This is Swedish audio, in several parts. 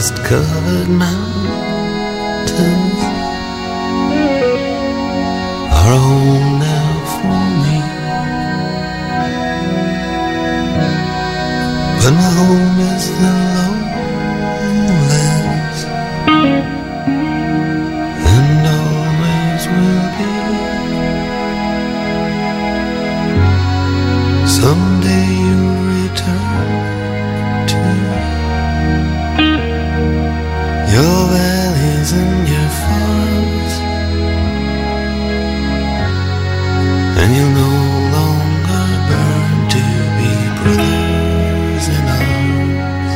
mist-covered mountains are home now for me. But my home is the lowlands, and always will be. Someday you'll return to your valleys and your farms, and you'll no longer burn to be brothers in arms.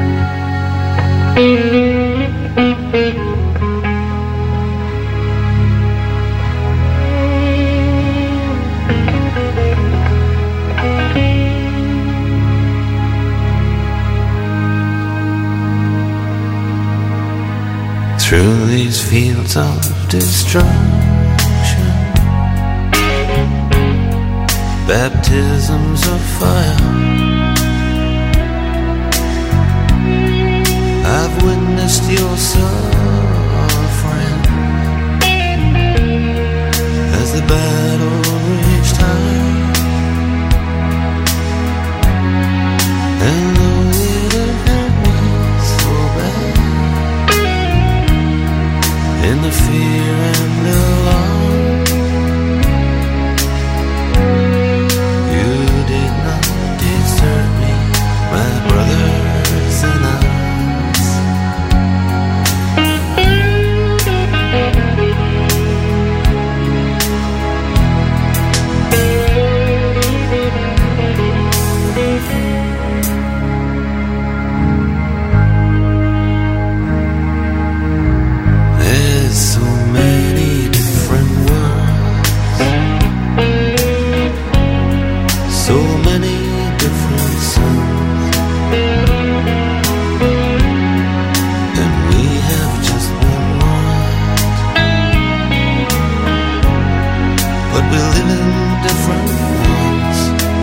Through these fields of destruction, baptisms of fire, I've witnessed your suffering as the battle reached high. And though it hurt me so bad, in the fear and alarm, you did not desert me, my brothers in arms. There's so many different worlds, so many different suns, and we have just one world, but we live in different ones.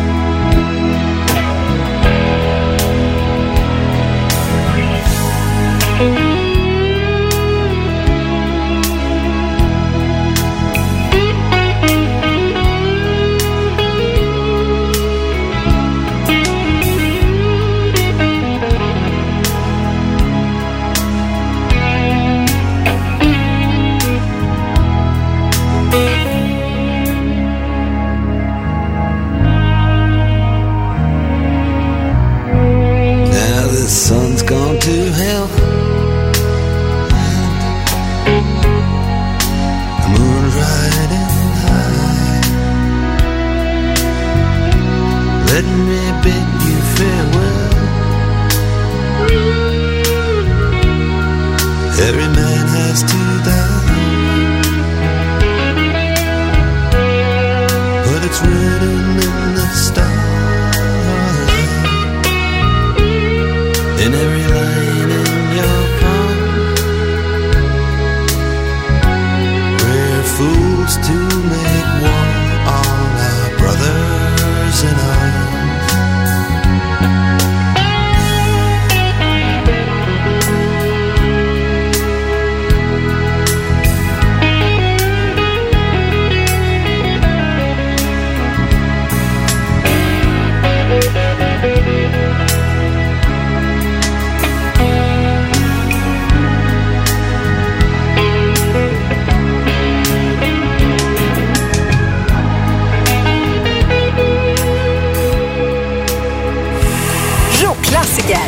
Now the sun's gone to hell, the moon's riding high. Let me bid you farewell. Every man has to die, but it's written in the stars, in every line in your palm. We're fools to make war on our brothers in arms. Rockklassiker.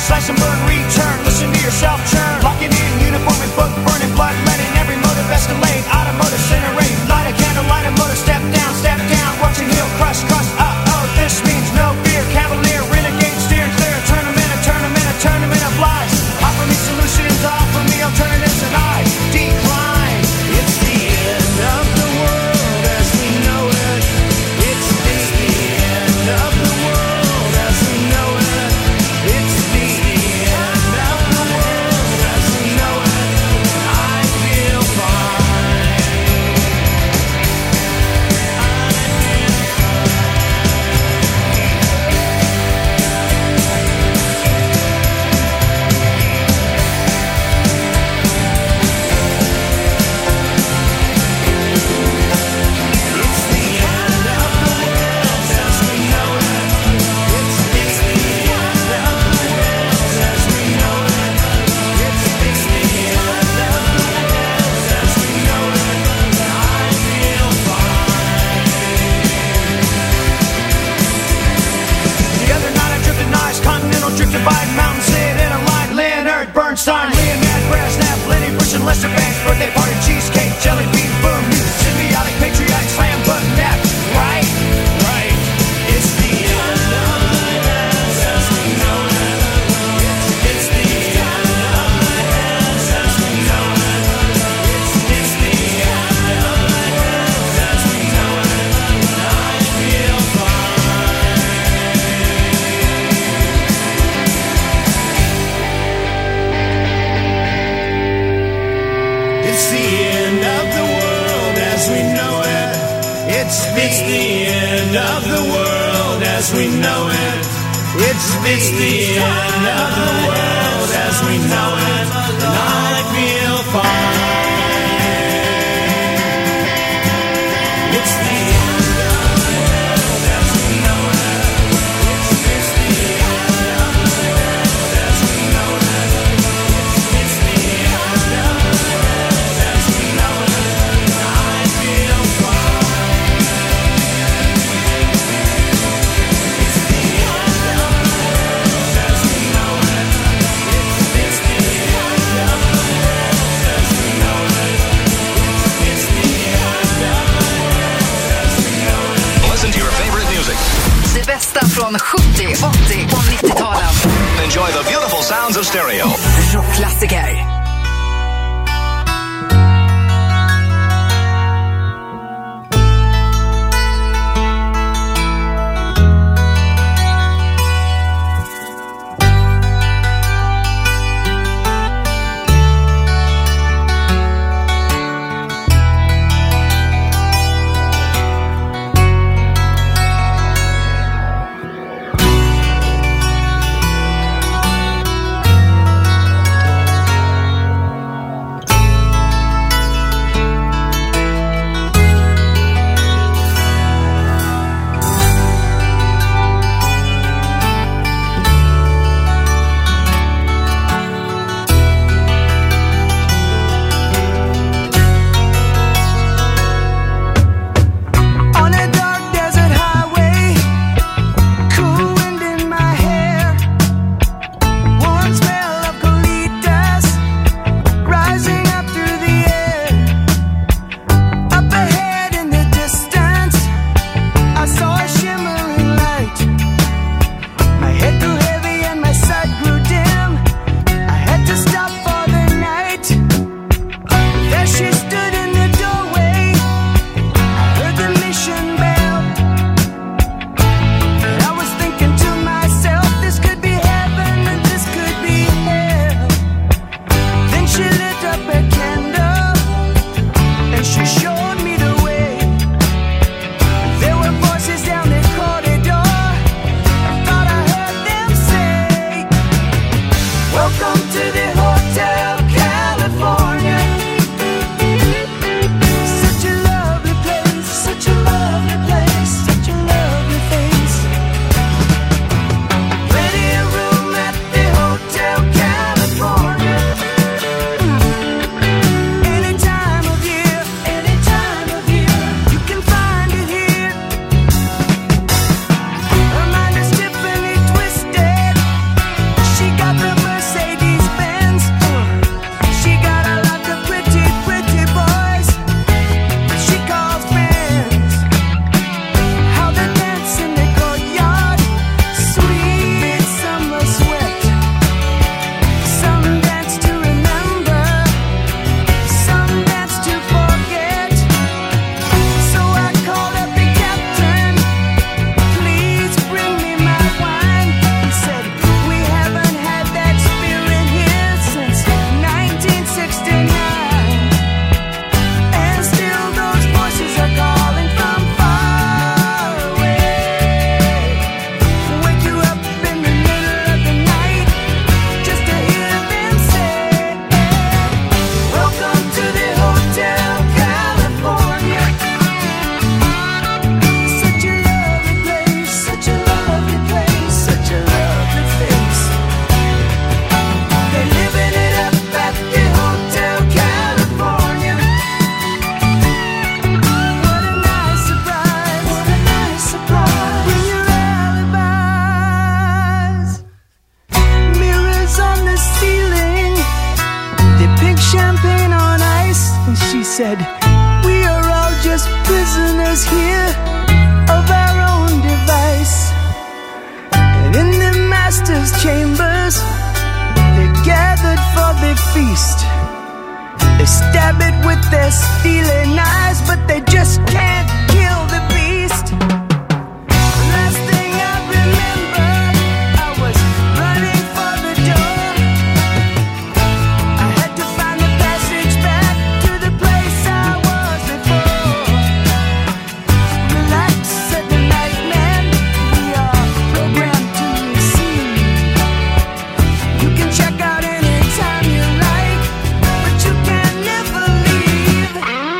Slash and burn, return, listen to yourself churn. Locking in, uniform and book, burning blood, letting every motive escalate. Automotive, incinerate, light a candle, light a motor, step down, watching heel, crush, crush, uh-oh. This means no fear, cavalier, renegade, steering clear. A tournament of lies. Offer me solutions, offer me alternatives, and I decline. It's the end of the world as we know it. It's the end of the world as we know it. It's the end of the world as we know it. I feel fine. Divide mountain, sit in a line. Leonard Bernstein, Leonard Brezhnev, Lenny Bruce and Lester Bangs, birthday party, cheesecake, jelly bean, boom, music, symbiotic, patriotic, slam button, that, right? Right. It's the end of the world as we know it. It's the end of the world as we know it. It's the end of the world as we know it. I feel fine. It's the end of the world as we know it. It's the end of the world as we know it. It's the end of the world as we know it. And I feel fine. It's the end of the world as we know it. It's the end of the world as we know it. It's the end of the world as we know it. I feel fine. It's the end of the world as we know it. It's the end of the world as we know it. It's the end of the world as we know it. Listen to your favorite music. Det bästa från 70, 80 och 90-talen. Enjoy the beautiful sounds of stereo. Rockklassiker. said, we are all just prisoners here of our own device. And in the master's chambers, they gathered for the feast. They stab it with their steely knives, but they just can't kill the beast. The last thing I remember, I was running for the door. I had to find the passage back to the place I was before. Relax, said the night man, we are programmed to receive. You can check out anytime you like, but you can never leave.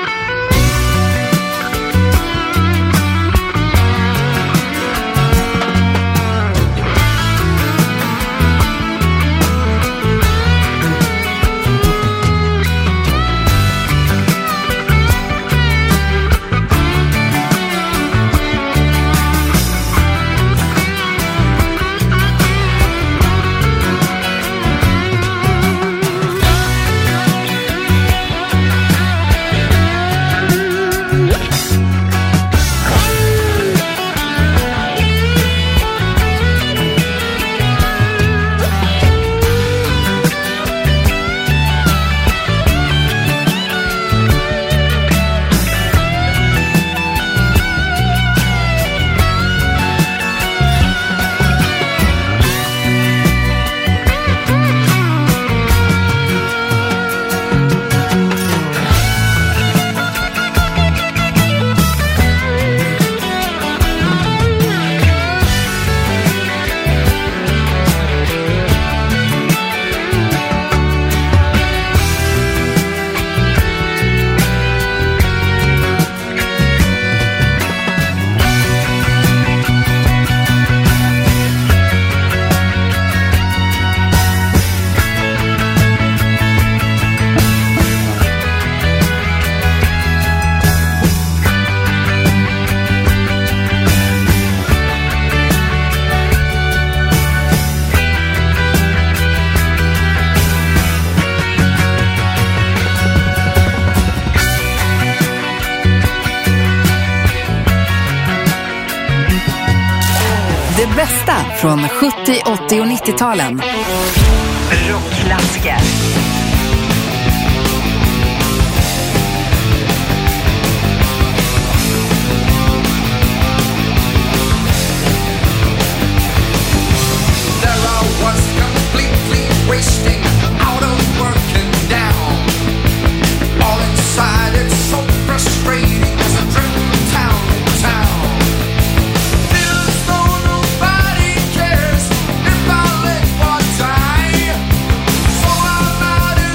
Det bästa från 70, 80 och 90-talen. Rockklassiker. There I was completely wasting, out of work and down. All inside it's so frustrating as I drift town to town. Feels though nobody cares if I live or die. So I'm out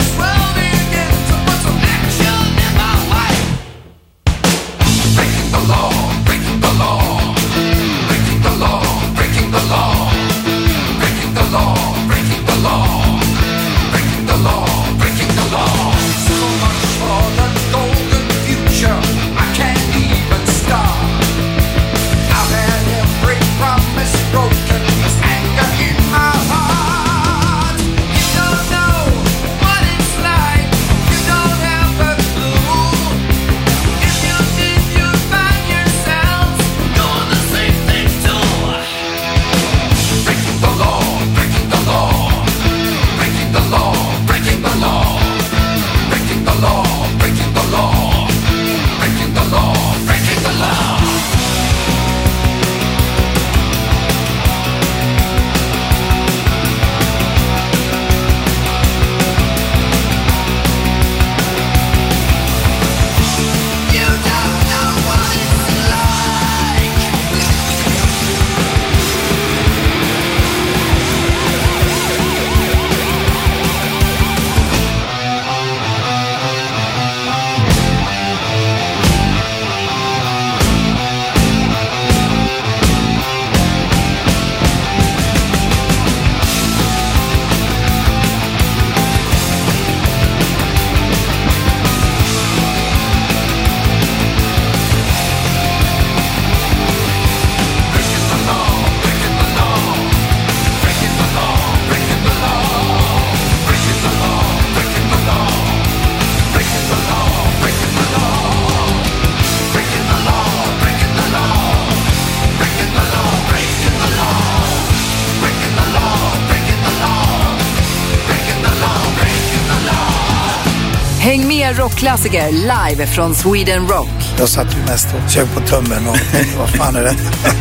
Häng med rockklassiker live från Sweden Rock. Jag satt ju mest och sög på tummen och tänkte, vad fan är det?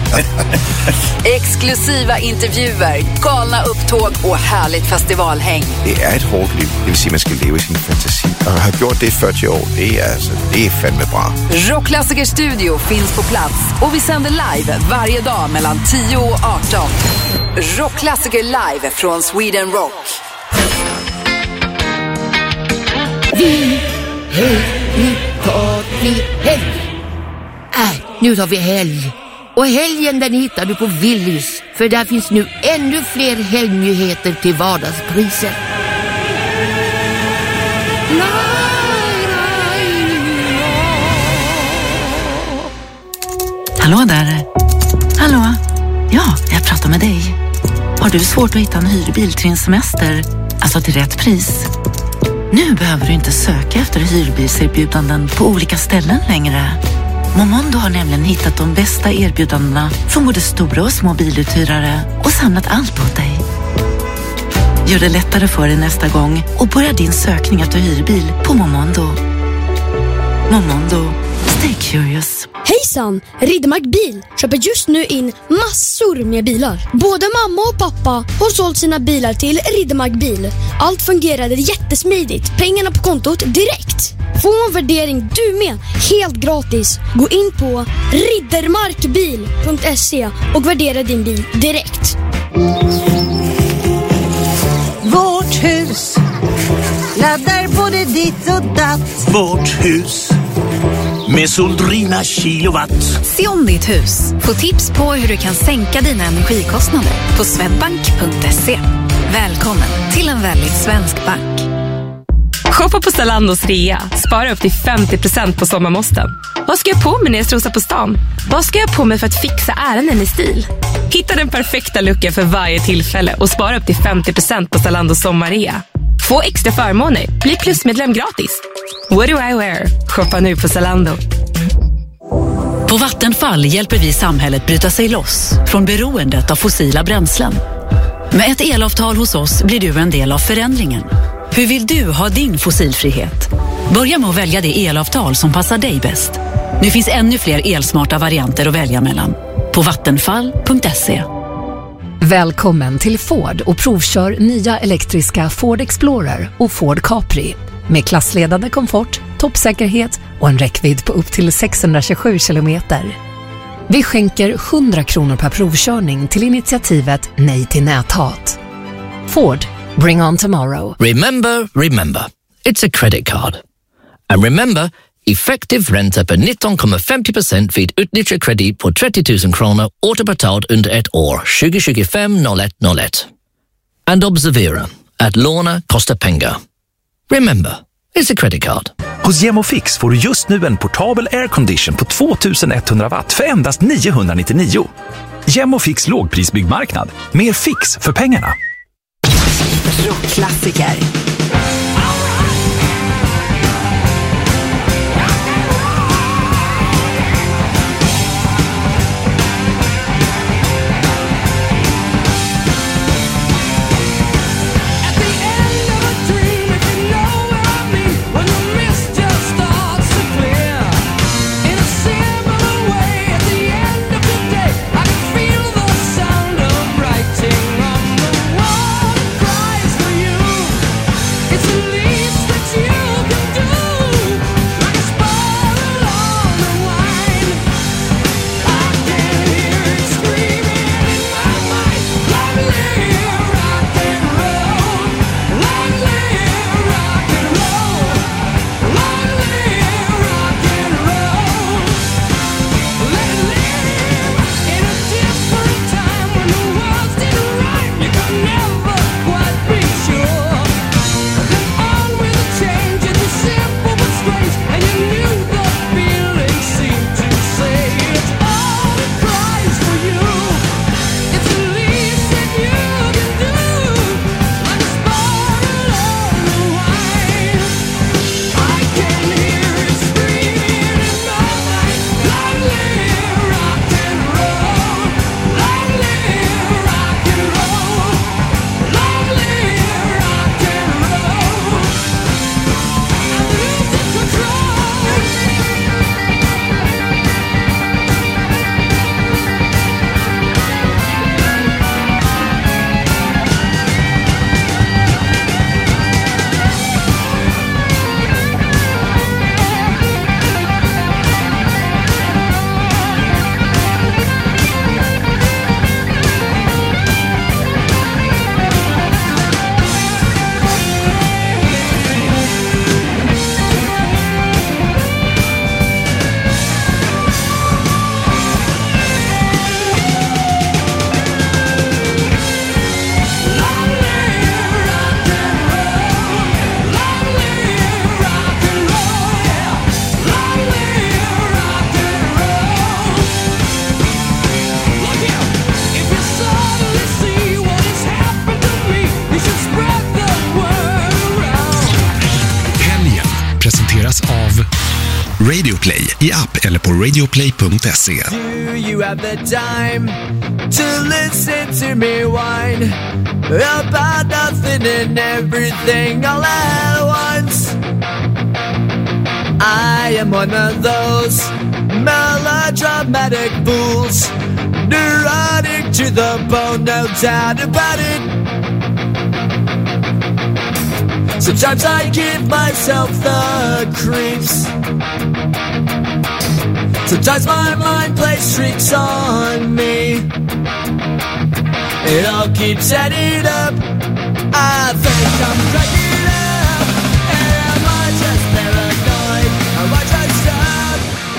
Exklusiva intervjuer, galna upptåg och härligt festivalhäng. Det är ett hårt liv, det vill säga man ska leva i sin fantasi. Och har gjort det i 40 år, det är fandme bra. Rockklassiker Studio finns på plats och vi sänder live varje dag mellan 10 och 18. Rockklassiker live från Sweden Rock. Nu tar vi helg. Och helgen den hittar du på Willys. För där finns nu ännu fler helgnyheter till vardagspriser. Hallå där. Hallå. Ja, jag pratar med dig. Har du svårt att hitta en hyrbil till din semester? Alltså till rätt pris? Nu behöver du inte söka efter hyrbilserbjudanden på olika ställen längre. Momondo har nämligen hittat de bästa erbjudandena från både stora och små biluthyrare och samlat allt åt dig. Gör det lättare för dig nästa gång och börja din sökning efter hyrbil på Momondo. Momondo. Stay curious. Hejsan! Riddermark Bil köper just nu in massor med bilar. Både mamma och pappa har sålt sina bilar till Riddermark Bil. Allt fungerade jättesmidigt. Pengarna på kontot direkt. Få en värdering du med, helt gratis. Gå in på riddermarkbil.se och värdera din bil direkt. Vårt hus laddar både ditt och datt. Vårt hus med Soldrina kilowatt. Se om ditt hus. Få tips på hur du kan sänka dina energikostnader på swedbank.se. Välkommen till en väldigt svensk bank. Shoppa på Zalandos rea. Spara upp till 50% på sommarmåsten. Vad ska jag på mig när jag strosar på stan? Vad ska jag på mig för att fixa ärenden i stil? Hitta den perfekta looken för varje tillfälle och spara upp till 50% på Zalandos sommarrea. Få extra förmåner. Bli plusmedlem gratis. What do I wear? Shoppa nu på Zalando. På Vattenfall hjälper vi samhället bryta sig loss från beroendet av fossila bränslen. Med ett elavtal hos oss blir du en del av förändringen. Hur vill du ha din fossilfrihet? Börja med att välja det elavtal som passar dig bäst. Nu finns ännu fler elsmarta varianter att välja mellan. På vattenfall.se. Välkommen till Ford och provkör nya elektriska Ford Explorer och Ford Capri. Med klassledande komfort, toppsäkerhet och en räckvidd på upp till 627 kilometer. Vi skänker 100 kronor per provkörning till initiativet Nej till näthat. Ford, bring on tomorrow. Remember. It's a credit card. And remember, effektiv ränta på 19,50% vid utnyttjad kredit på 30 000 kronor återbetalt under ett år 2025-01-01. And observera att låna kostar pengar. Remember, it's a credit card. Hos Gemofix får du just nu en portabel aircondition på 2100 watt för endast 999. Gemofix lågprisbyggmarknad. Mer fix för pengarna. Rockklassiker. Radio Play i app eller på radioplay.se. Do you have the time to listen to me whine about nothing and everything all at once? I am one of those melodramatic fools, neurotic to the bone, no doubt about it. Sometimes I give myself the creeps. Sometimes my mind plays tricks on me. It all keeps adding up. I think I'm cracking up. Am I just paranoid? Am I just up?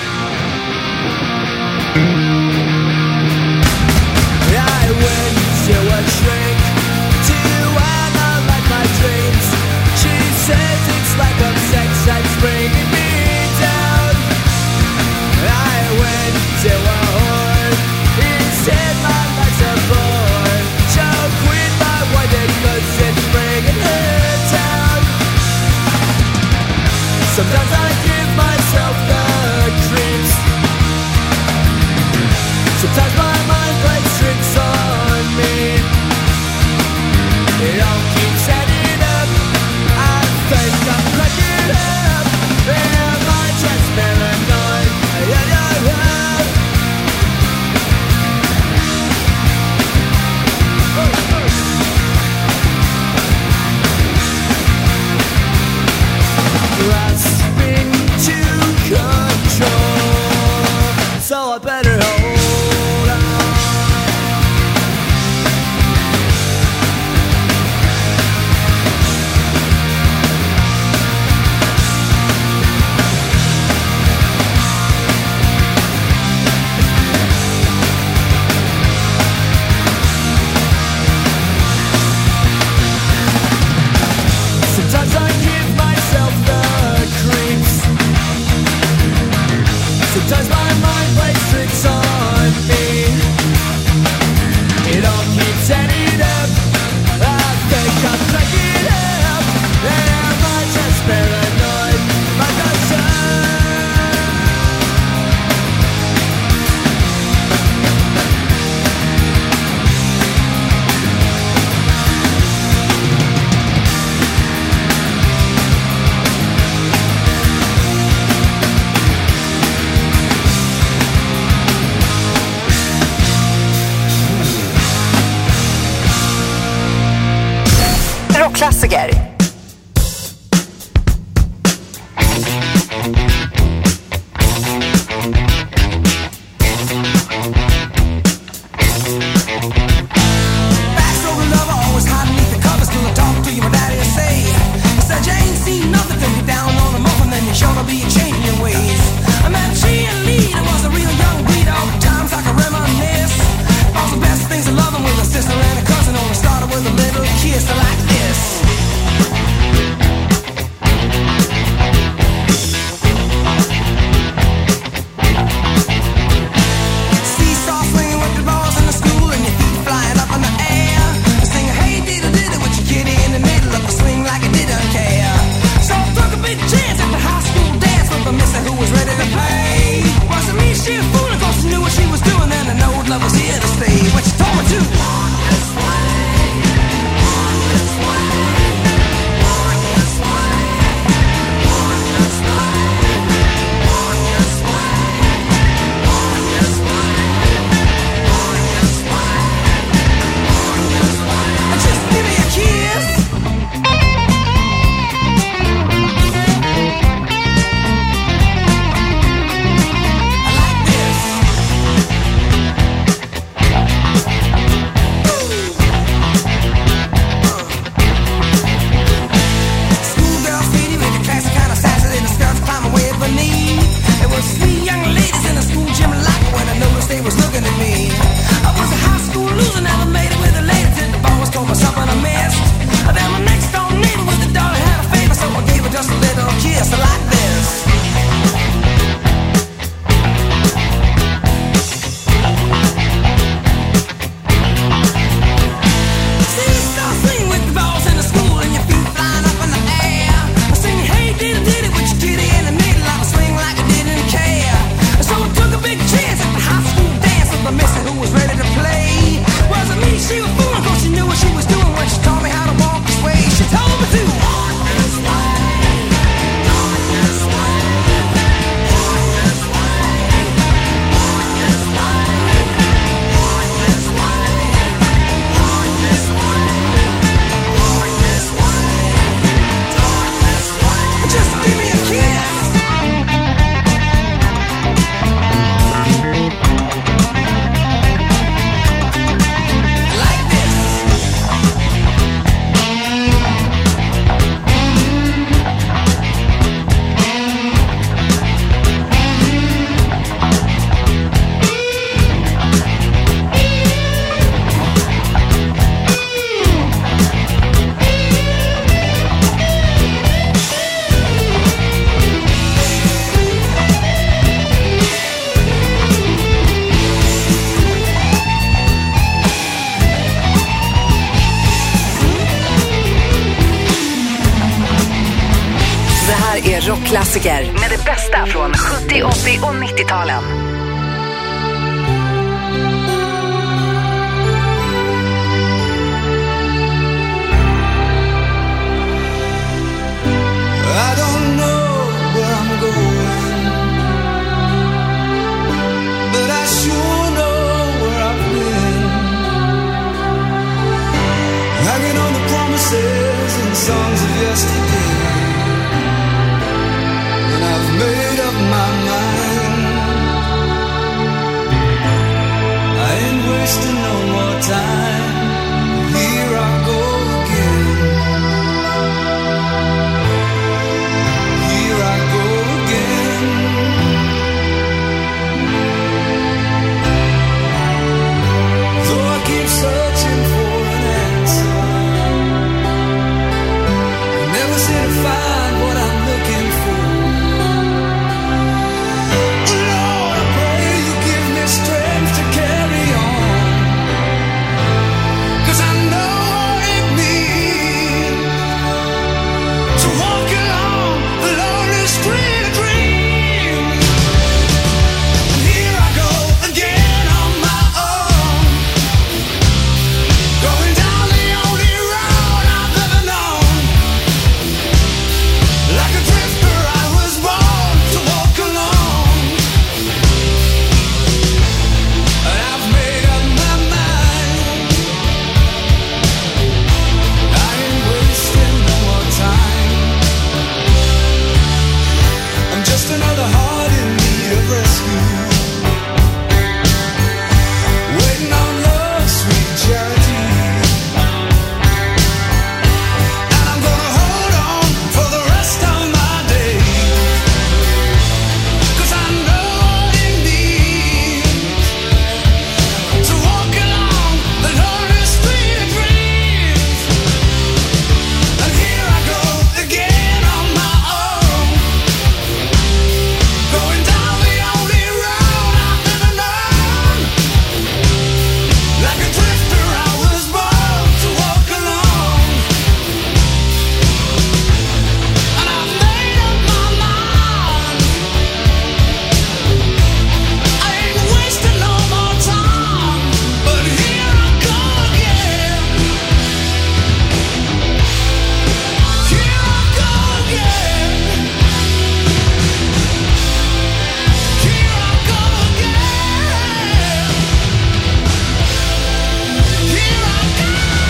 I went to a shrink to analyze my dreams. She says it's like a sex that's bringing me down. I went to a whore. He said my life's a bore. She'll quit my wedding 'cause it's bringing her down. Sometimes I give myself the creeps. Sometimes my mind plays tricks on me. It all keeps adding up. I think I'm cracking up. Am I just paranoid? Grasping to control, so I better hold on. Sometimes I give myself the creeps. Sometimes my mind plays tricks on me. It all keeps adding up. I think I'm cracking up. Am I just paranoid? Am I just Rockklassiker. Backstory lover, always hiding beneath the covers till I talk to you, my daddy will say. He said you ain't seen nothing till you're down on the muffin, then you're sure to be changing your ways. I met a cheerleader, was a real young breed, all the times I can reminisce. All the best things of loving with a sister and a cousin, only started with a little kiss like this. här är Rockklassiker med det bästa från 70, 80 och 90-talen. I don't know where I'm going, but I sure know where I've been. Hanging on the promises and songs of yesterday, and I've made up my mind. I ain't wasting no more time. Here I go again. Here I go again. Though I keep searching for an answer, I never seem to find what I'm looking for. Lord, I pray you give me strength to carry on, 'cause I know what it means to walk along the lonely street of dreams. And here I go again on my own, going down the only road I've ever known. Like a drifter I was born to walk alone, and I've made up my mind. I ain't wasting no more time. I'm just another heart in need of rescue, waiting on love's sweet charity. And I'm gonna hold on for the rest of my days, 'cause I know what it means to walk along the lonely street of dreams. And here I go again on my own, going down the only road I've ever known. Like a drifter I was born to walk alone, and I've made up my mind. I ain't wasting no more time, but here I go again. Here I go again. Here I go again. Here I go.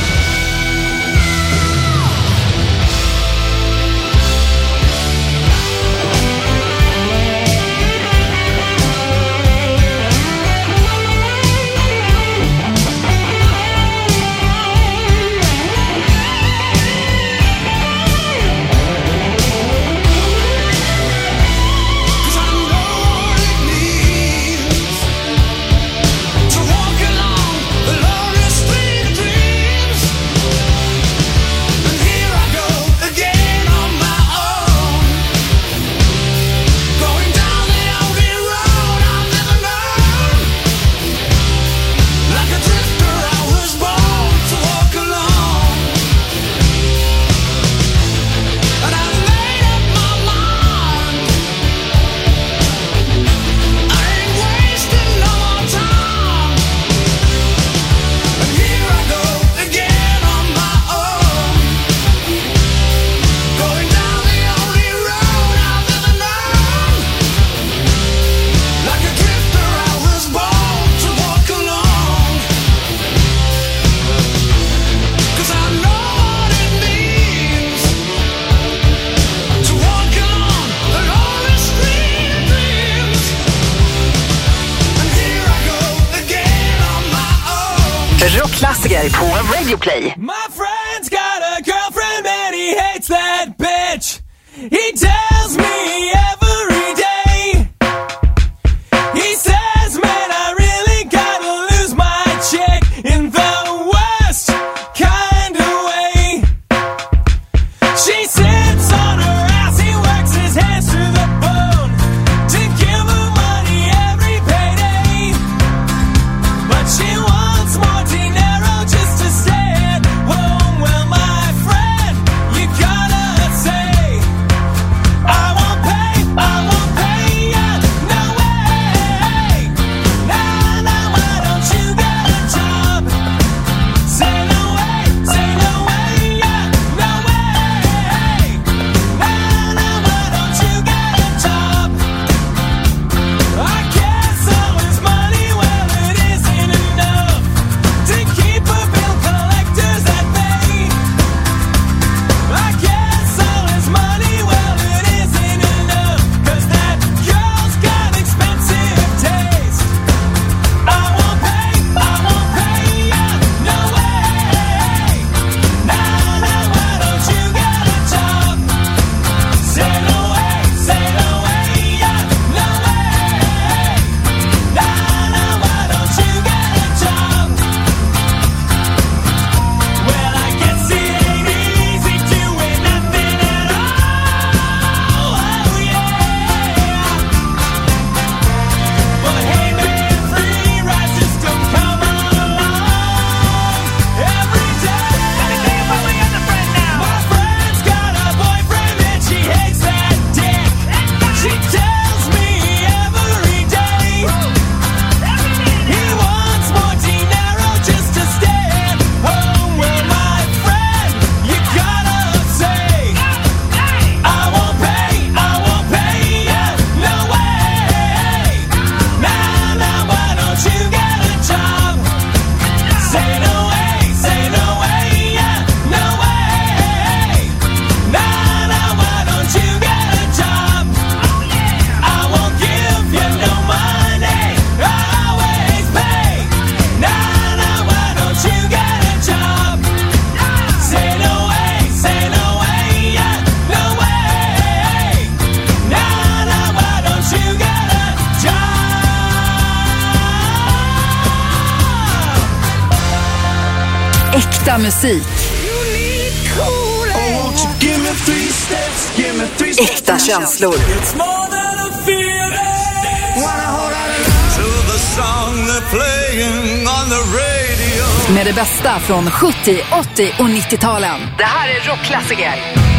Cause I know what it means to walk along the lonely street of dreams. And here I go again on my own, going down the only road I've ever known. Like a drifter I was born to walk alone, and I've made up my mind. I ain't wasting no more time. And here I go again on my own, going down the only road I've ever known. Like a drifter I was born to walk alone, 'cause I know what it means to walk along the lonely street of dreams. And here I go again on my own. Rockklassiker på Radio Play. My friend's got a girlfriend and he hates that bitch. He tells me every day. He says, man, I really gotta lose my chick in the worst kind of way. She sits on her ass, he works his hands to the bone to give her money every payday. But she wants more dinero just to stay at home. Well, my friend, you gotta say, I Äkta musik. Äkta känslor. Med det bästa från 70, 80 och 90-talen. Det här är rockklassiker.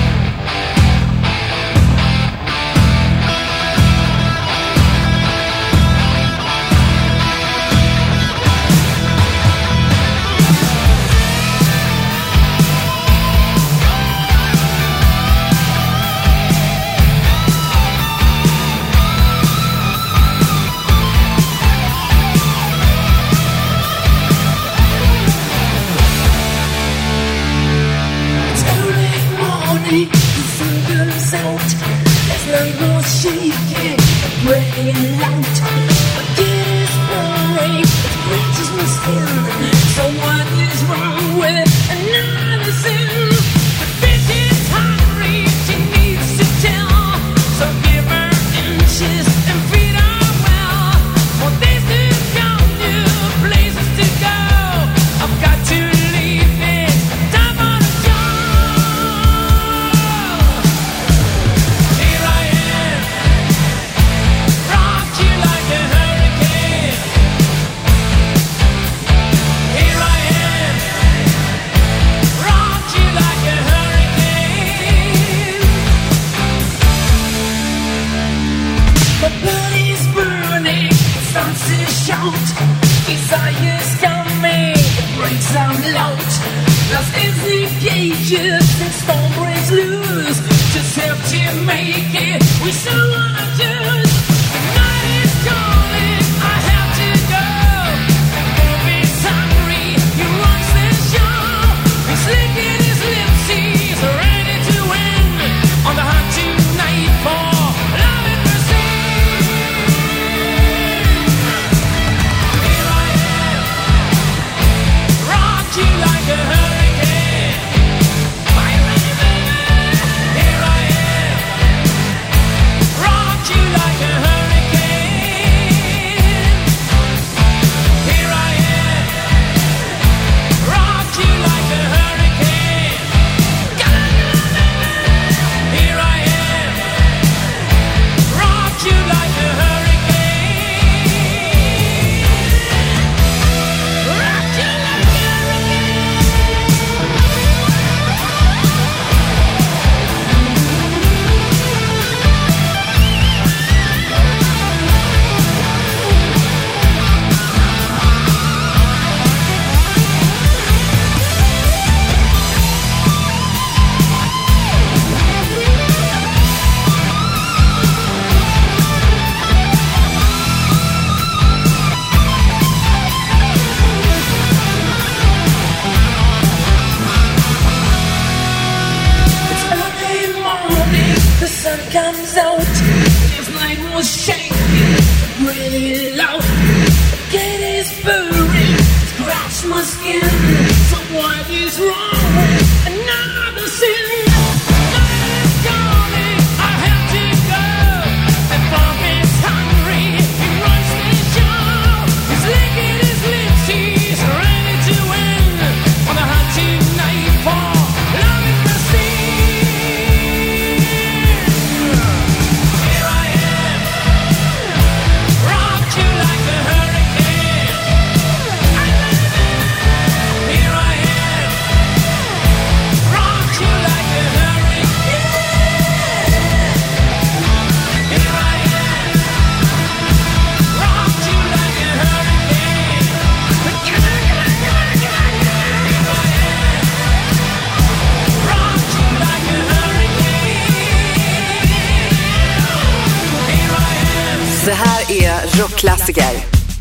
Det här är rockklassiker.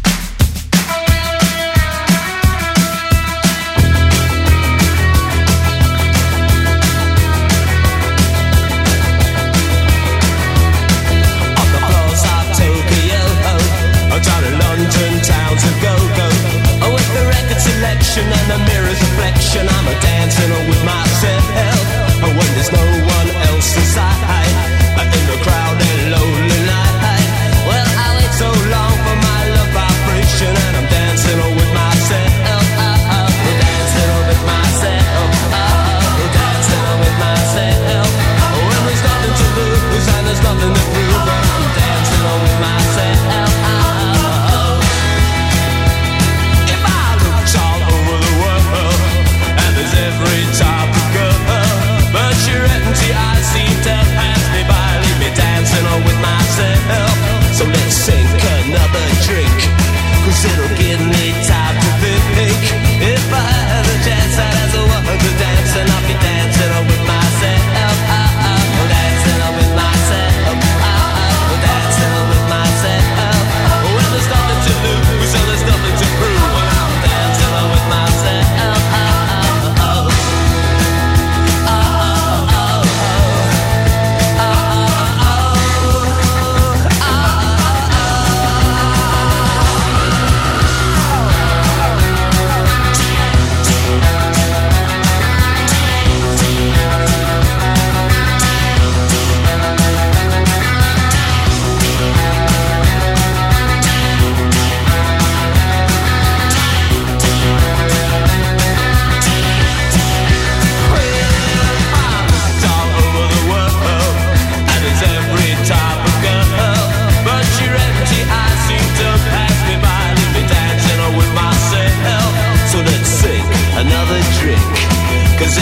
And the mirror's reflection, I'm a dancing with myself. When there's no one else inside, in the crowded lonely night. Well, I wait so long for my love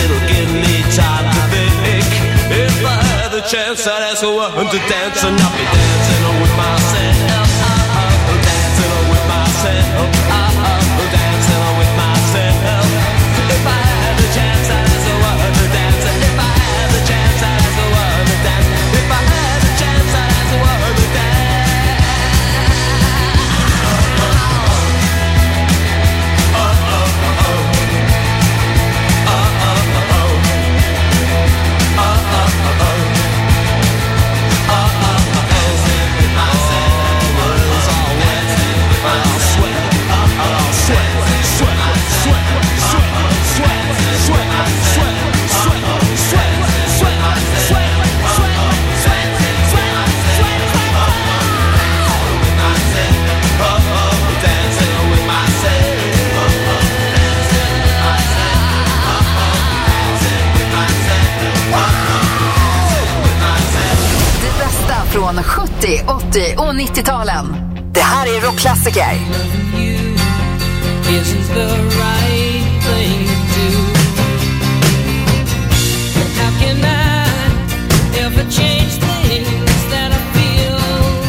it'll give me time to think. If I had the chance, I'd ask a woman to dance, and I'll be dancing with myself. Dancing with myself. Dancing with myself. If I had the chance, I'd ask a woman to dance. If I had the chance, I'd ask a woman to dance. If I had the chance, I'd ask a woman to dance. Från 70, 80 och 90-talen. Det här är rockklassiker. Isn't the right thing to do? How can I ever change things that I feel?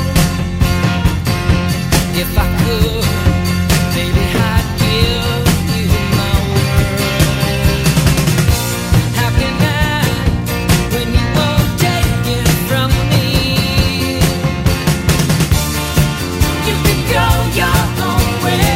If I could, maybe I'd give you my word. How can I, when you won't take it from me? You can go your own way.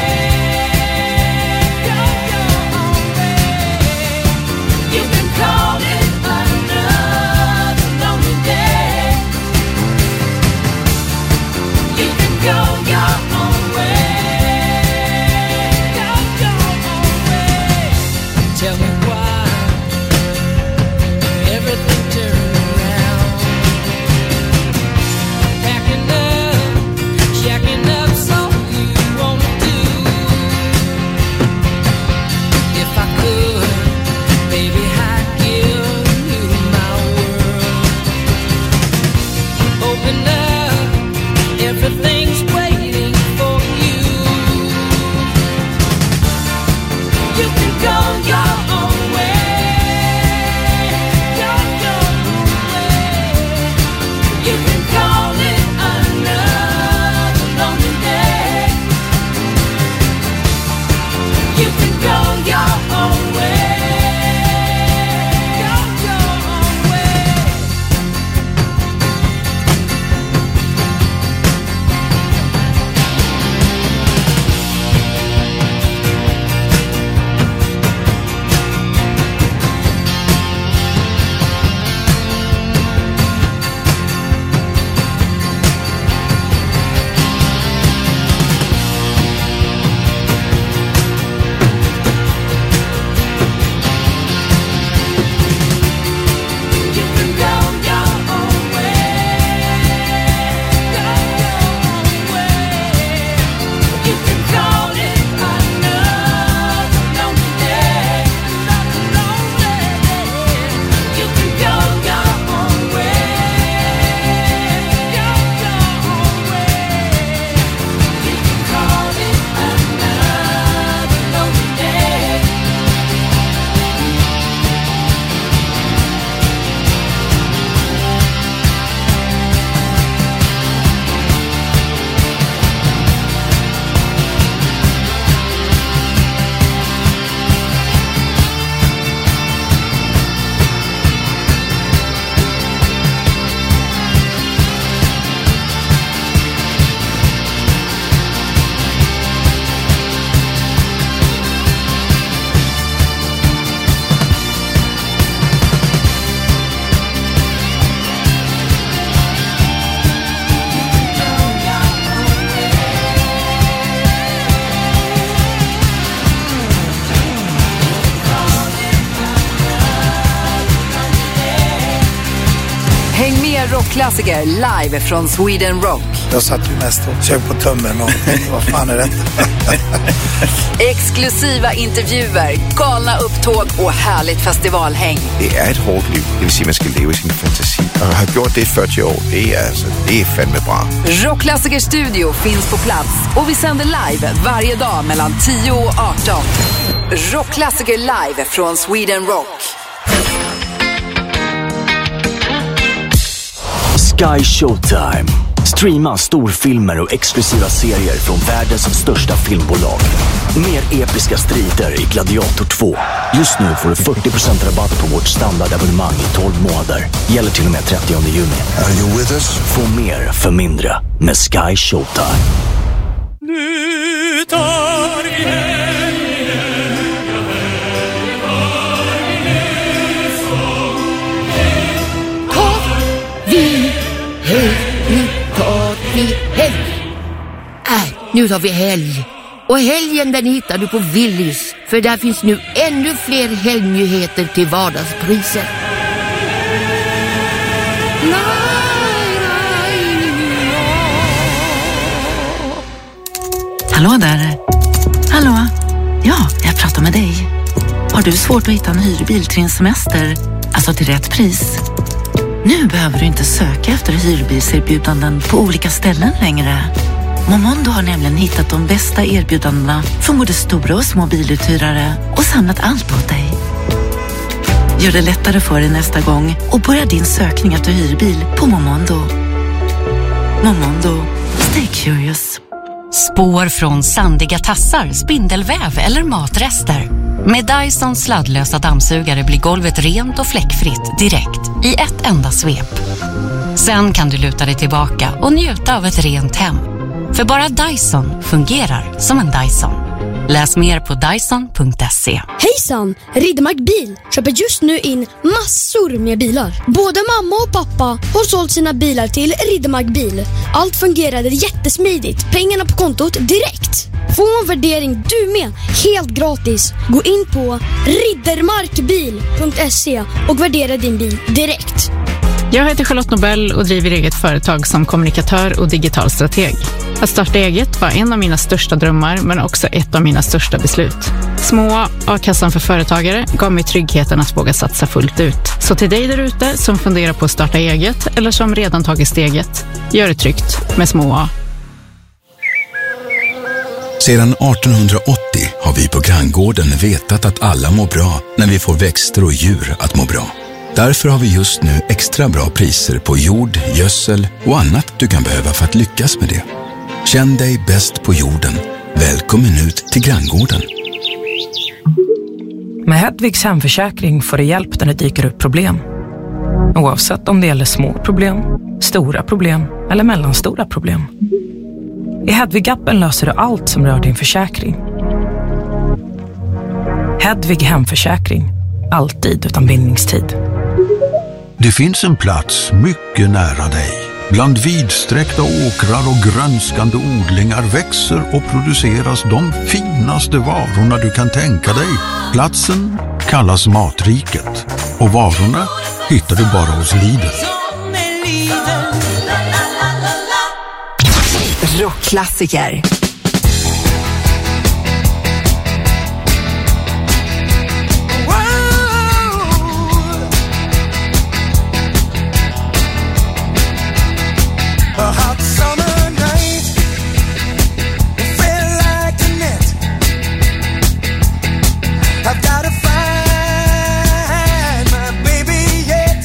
Rockklassiker live från Sweden Rock. Jag satt ju mest och sög på tummen och tänkte, vad fan är detta? Exklusiva intervjuer, galna upptåg och härligt festivalhäng. Det är ett hårt liv, det vill säga man ska leva i sin fantasi. Och har gjort det i 40 år, det är fandme bra. Rockklassiker studio finns på plats och vi sänder live varje dag mellan 10 och 18. Rockklassiker live från Sweden Rock. Sky Showtime. Streama storfilmer och exklusiva serier från världens största filmbolag. Mer episka strider i Gladiator 2. Just nu får du 40% rabatt på vårt standardabonnemang i 12 månader. Gäller till och med 30 juni. Are you with us? Få mer för mindre med Sky Showtime. Nu tar vi Nu tar vi helg. Och helgen den hittar du på Willys. För där finns nu ännu fler helgnyheter till vardagspriser. Hallå där. Hallå? Ja, jag pratar med dig. Har du svårt att hitta en hyrbil till din semester? Alltså till rätt pris? Nu behöver du inte söka efter hyrbilserbjudanden på olika ställen längre. Momondo har nämligen hittat de bästa erbjudandena från både stora och små biluthyrare och samlat allt åt dig. Gör det lättare för dig nästa gång och börja din sökning efter hyrbil på Momondo. Momondo. Stay curious. Spår från sandiga tassar, spindelväv eller matrester. Med Dyson sladdlösa dammsugare blir golvet rent och fläckfritt direkt i ett enda svep. Sen kan du luta dig tillbaka och njuta av ett rent hem. För bara Dyson fungerar som en Dyson. Läs mer på dyson.se. Hejsan! Riddermark Bil köper just nu in massor med bilar. Både mamma och pappa har sålt sina bilar till Riddermark Bil. Allt fungerade jättesmidigt. Pengarna på kontot direkt. Få en värdering du med, helt gratis. Gå in på riddermarkbil.se och värdera din bil direkt. Jag heter Charlotte Nobel och driver eget företag som kommunikatör och digital strateg. Att starta eget var en av mina största drömmar, men också ett av mina största beslut. Små A-kassan för företagare gav mig tryggheten att våga satsa fullt ut. Så till dig där ute som funderar på att starta eget eller som redan tagit steget, gör det tryggt med Små A. Sedan 1880 har vi på Granngården vetat att alla mår bra när vi får växter och djur att må bra. Därför har vi just nu extra bra priser på jord, gödsel och annat du kan behöva för att lyckas med det. Känn dig bäst på jorden. Välkommen ut till Granngården. Med Hedvigs hemförsäkring får du hjälp när det dyker upp problem. Oavsett om det gäller små problem, stora problem eller mellanstora problem. I Hedvig-appen löser du allt som rör din försäkring. Hedvig hemförsäkring. Alltid utan bindningstid. Det finns en plats mycket nära dig. Bland vidsträckta åkrar och grönskande odlingar växer och produceras de finaste varorna du kan tänka dig. Platsen kallas Matriket. Och varorna hittar du bara hos Lidl. Rockklassiker. A hot summer night, it felt like a net. I've got to find my baby yet.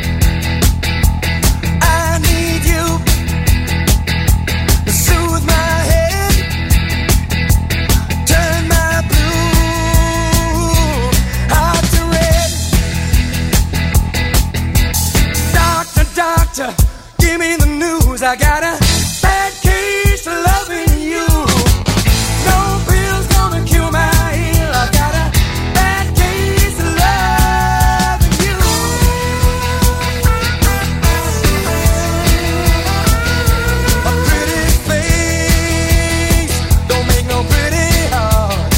I need you to soothe my head, turn my blue heart to red. Doctor, doctor, give me the news. I got a bad case of loving you. No pill's gonna cure my ill. I got a bad case of loving you. A pretty face don't make no pretty heart.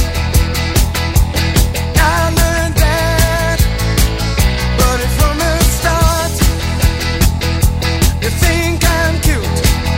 I learned that, but it's from the start. You think I'm cute,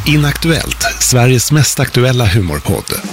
Inaktuellt, Sveriges mest aktuella humorpodd.